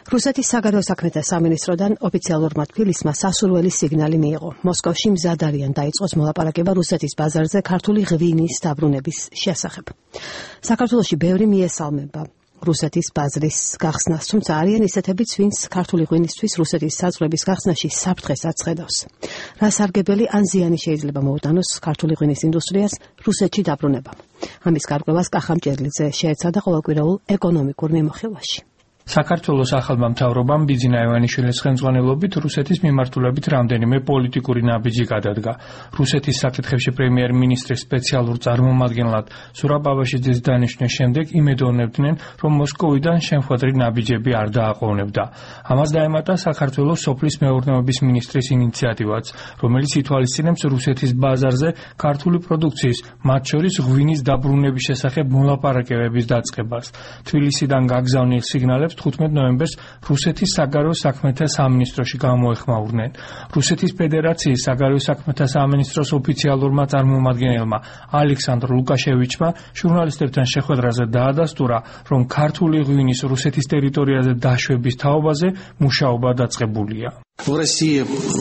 რუსეთის საგარეო საქმეთა სამინისტროდან ოფიციალურმა თბილისმა სასურველი სიგნალი მიიღო. მოსკოვში მზად არიან დაიწყოს მოლაპარაკება რუსეთის ბაზარზე ქართული ღვინის დაბრუნების შესახებ. საქართველოში ბევრი მიესალმება რუსეთის ბაზრის გახსნას, თუმცა არიან ისეთებიც, ვინც ქართული ღვინისთვის რუსეთის საზღვრების გახსნაში საფრთხეს აცხადავს. რა სარგებელი ან ზიანი შეიძლება მოუტანოს ქართული ღვინის ინდუსტრიას რუსეთში დაბრუნება? ამის გარკვევას კახა მჭერლიძე შეეცადა ყოველკვირეულ ეკონომიკურ მიმოხილვაში. საქართველოს ახალმა მთავრობამ ბიძინა ივანიშვილის ხელმძღვანელობით რუსეთის მიმართულებით რამდენიმე პოლიტიკური ნაბიჯი გადადგა. რუსეთის საკითხებში პრემიერ-მინისტრის სპეციალურ წარმომადგენლად ზურაბ აბაშიძის დანიშვნის შემდეგ იმედოვნებდნენ, რომ მოსკოვიდან შემხვედრი ნაბიჯები არ დააყოვნებდა. ამას დაემატა საქართველოს სოფლის მეურნეობის მინისტრის ინიციატივაც, რომელიც ითვალისწინებს რუსეთის ბაზარზე ქართული პროდუქციის, მათ შორის ღვინის დაბრუნების შესახებ მოლაპარაკებების დაწყებას. თბილისიდან გაგზავნილ სიგნალებს 15 ნოემბერს რუსეთის საგარეო საქმეთა სამინისტროში გამოეხმაურნენ. რუსეთის ფედერაციის საგარეო საქმეთა სამინისტროს ოფიციალურმა წარმომადგენელმა ალექსანდრ ლუკაშევიჩმა ჟურნალისტებთან შეხვედრაზე დაადასტურა, რომ ქართული ღვინის რუსეთის ტერიტორიაზე დაშვების თაობაზე მუშაობა დაწყებულია. В России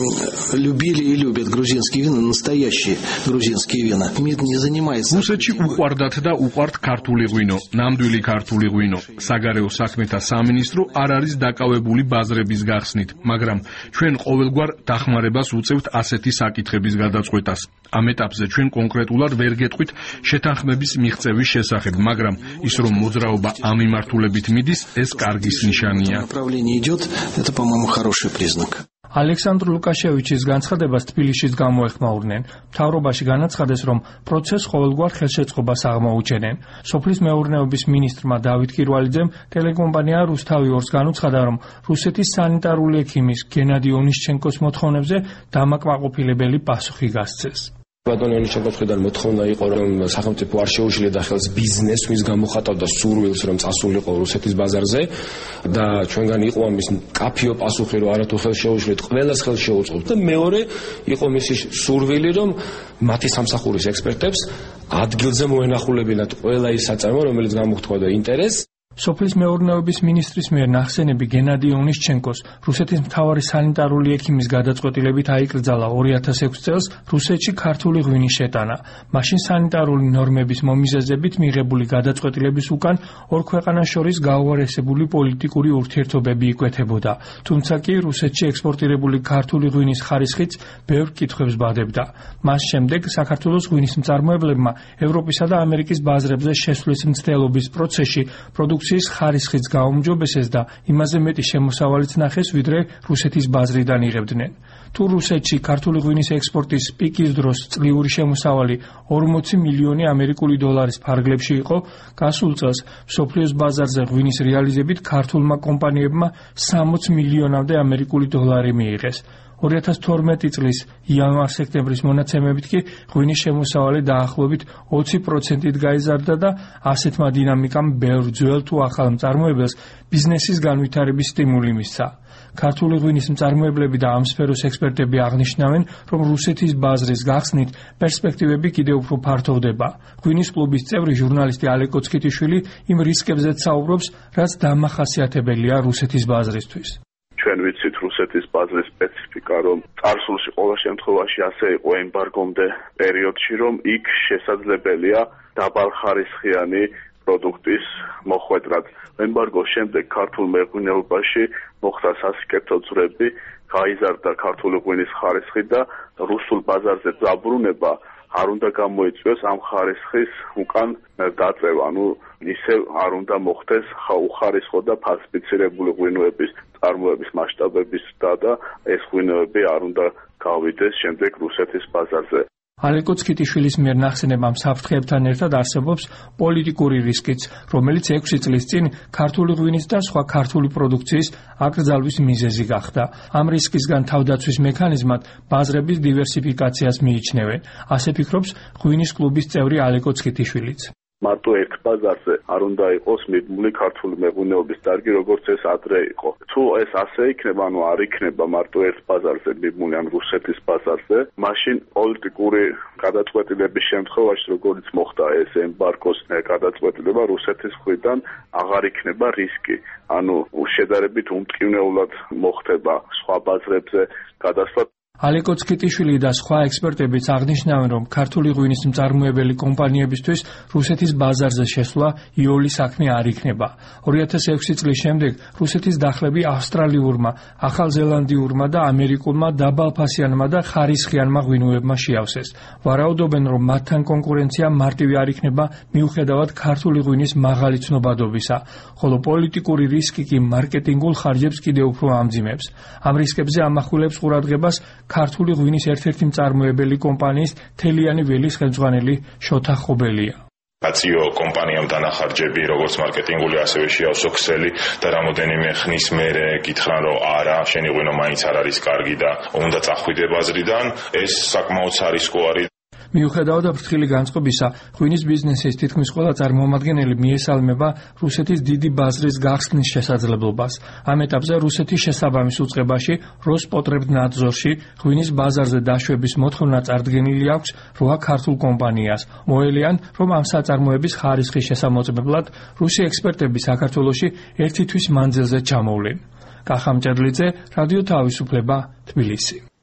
любили и любят грузинские вина, настоящие грузинские вина. МИД не занимается. რუსეთში უყვარდათ და უყვართ ქართული ღვინო, ნამდვილი ქართული ღვინო. საგარეო საქმეთა სამინისტრო არ არის დაკავებული ბაზრების გახსნით, მაგრამ ჩვენ ყოველგვარ დახმარებას უწევთ ასეთი საკითხების გადაწყვეტას. ამ ეტაპზე ჩვენ კონკრეტულად ვერ გეტყვით შეთანხმების მიღწევის შესახებ, მაგრამ ის რომ მოძრაობა ამ მიმართულებით მიდის, ეს კარგის ნიშანია. Направление идет, это, по-моему, хороший признак. ალექსანდრ ლუკაშევიჩის განცხადებას თბილისშიც გამოეხმაურნენ. მთავრობაში განაცხადეს, რომ პროცესს ყოველგვარ ხელშეწყობას აღმოუჩენენ. სოფლის მეურნეობის მინისტრმა დავით კირვალიძემ ტელეკომპანია რუსთავი 2-ს განუცხადა, რომ რუსეთის სანიტარული ექიმის გენადი ონიშჩენკოს მოთხოვნებზე დამაკმაყოფილებელი პასუხი გასცეს. ბატონი ონიშჩენკოს მხრიდან მოთხოვნა იყო, რომ სახელმწიფო არ შეუშლიდა ხელს ბიზნესს, ვინც გამოხატავდა სურვილს, რომ წასულიყო რუსეთის ბაზარზე და ჩვენგან იყო ამის კაფიო პასუხი, რომ არათუ ხელს შეუშლით, ყველას ხელს შეუწყობთ და მეორე იყო მისი სურვილი, რომ მათი სამსახურის ექსპერტებს ადგილზე მოენახულებინათ ყველა ის საწარმო, რომელიც გამოხატავდა ინტერესს. სოფლის მეურნეობის მინისტრის მიერ ნახსენები გენადი ონიშჩენკოს რუსეთის მთავარი სანიტარული ექიმის გადაწყვეტილებით აიკრძალა 2006 წელს რუსეთში ქართული ღვინის შეტანა. მაშინ სანიტარული ნორმების მომიზეზებით მიღებული გადაწყვეტილების უკან ორ ქვეყანას შორის გაუარესებული პოლიტიკური ურთიერთობები იკვეთებოდა. თუმცა კი რუსეთში ექსპორტირებული ქართული ღვინის ხარისხიც ბევრ კითხვებს ბადებდა. მას შემდეგ საქართველოს ღვინის მწარმოებლებმა ევროპისა და ამერიკის ბაზრებზე შესვლის მცდელობის პროცესში პროდუქციის ხარისხიც გაუმჯობესეს და იმაზე მეტი შემოსავალიც ნახეს, ვიდრე რუსეთის ბაზრიდან იღებდნენ. თუ რუსეთში ქართული ღვინის ექსპორტის პიკის დროს წლიური შემოსავალი 40 მილიონი ამერიკული დოლარის ფარგლებში იყო, გასულ წელს მსოფლიოს ბაზარზე ღვინის რეალიზებით ქართულმა კომპანიებმა 60 მილიონამდე ამერიკული დოლარი მიიღეს. 2012 წლის იანვარ-სექტემბრის მონაცემებით კი ღვინის შემოსავალი დაახლოებით 20%-ით გაიზარდა და ასეთმა დინამიკამ ბევრ ძველ თუ ახალ მწარმოებელს ბიზნესის განვითარების სტიმული მისცა. ქართული ღვინის მწარმოებლები და ამ სფეროს ექსპერტები აღნიშნავენ, რომ რუსეთის ბაზრის გახსნით პერსპექტივები კიდევ უფრო ფართოვდება. ღვინის კლუბის წევრი ჟურნალისტი ალეკო ცქიტიშვილი იმ რისკებზეც საუბრობს, რაც დამახასიათებელია რუსეთის ბაზრისთვის. ჩვენ ვიცით რუსეთის ბაზრის სპეციფიკა, რომ წარსულში ყოველ შემთხვევაში ასე იყო ემბარგომდე პერიოდში, რომ იქ შესაძლებელია დაბალხარისხიანი პროდუქტის მოხვედრაც. ემბარგოს შემდეგ ქართულ მეღვინეობაში მოხდა სასიკეთო ძვრები, გაიზარდა ქართული ღვინის ხარისხი და რუსულ ბაზარზე დაბრუნება არ უნდა გამოიწვიოს ამ ხარისხის უკან დაწევა. ისევ არ უნდა მოხდეს უხარისხო და ფალსიფიცირებული ღვინოების წარმოების მასშტაბების და ეს ღვინოები არ უნდა გავიდეს შემდეგ რუსეთის ბაზარზე. ალეკო ცქიტიშვილის მიერ ნახსენებამ საფრთხეებთან ერთად არსებობს პოლიტიკური რისკიც, რომელიც 6 წლის წინ ქართული ღვინის და სხვა ქართული პროდუქციის აკრძალვის მიზეზი გახდა. ამ რისკისგან თავდაცვის მექანიზმად ბაზრების დივერსიფიკაციას მიიჩნევენ. ასე ფიქრობს ღვინის კლუბის წევრი ალეკო ცქიტიშვილიც. მარტო ერთ ბაზარზე არ უნდა იყოს მიბმული ქართული მეღვინეობის დარგი, როგორც ეს ადრე იყო. თუ ეს ასე იქნება, ანუ არ იქნება მარტო ერთ ბაზარზე მიბმული, ან რუსეთის ბაზარზე, მაშინ პოლიტიკური გადაწყვეტილების შემთხვევაში, როგორც მოხდა ეს ემბარგოს გადაწყვეტილება, რუსეთის მხრიდან აღარ იქნება რისკი. ანუ შედარებით უმტკივნეულად მოხდება სხვა ბაზრებზე გადასვლა. ალეკო ცქიტიშვილი და სხვა ექსპერტებიც აღნიშნავენ, რომ ქართული ღვინის მწარმოებელი კომპანიებისთვის რუსეთის ბაზარზე შესვლა იოლი საქმე არ იქნება. 2006 წლის შემდეგ რუსეთის დახლები ავსტრალიურმა, ახალზელანდიურმა და ამერიკულმა დაბალფასიანმა და ხარისხიანმა ღვინოებმა შეავსეს. ვარაუდობენ, რომ მათთან კონკურენცია მარტივი არ იქნება მიუხედავად ქართული ღვინის მაღალი ცნობადობისა, ხოლო პოლიტიკური რისკი კი მარკეტინგულ ხარჯებს კიდევ უფრო ამძიმებს. ამ რისკებზე ამახვილებს ყურადღებას ქართული ღვინის ერთ-ერთი მწარმოებელი კომპანიის თელიანი ველის ხელმძღვანელი შოთა ხობელია. აციო კომპანიამ დანახარჯები როგორც მარკეტინგული ასევე შეავსო ქსელი და რამოდენიმე ხნის მერე გითხრან რომ არა შენი ღვინო მაინც არ არის კარგი და უნდა წახვიდე ბაზრიდან ეს საკმაოდ სარისკო არის. მიუხედავად ფრთხილი განწყობისა, ღვინის ბიზნესის თითქმის ყველა წარმომადგენელი მიესალმება რუსეთის დიდი ბაზრის გახსნის შესაძლებლობას. ამ ეტაპზე რუსეთის შესაბამის უწყებაში როსპოტრებნადზორში ღვინის ბაზარზე დაშვების მოთხოვნა წარდგენილი აქვს 8 ქართულ კომპანიას. მოელიან, რომ ამ საწარმოების ხარისხის შესამოწმებლად რუსი ექსპერტები საქართველოში ერთი თვის მანძილზე ჩამოვლენ. კახა მჭედლიძე, რადიო თავისუფლება, თბილისი.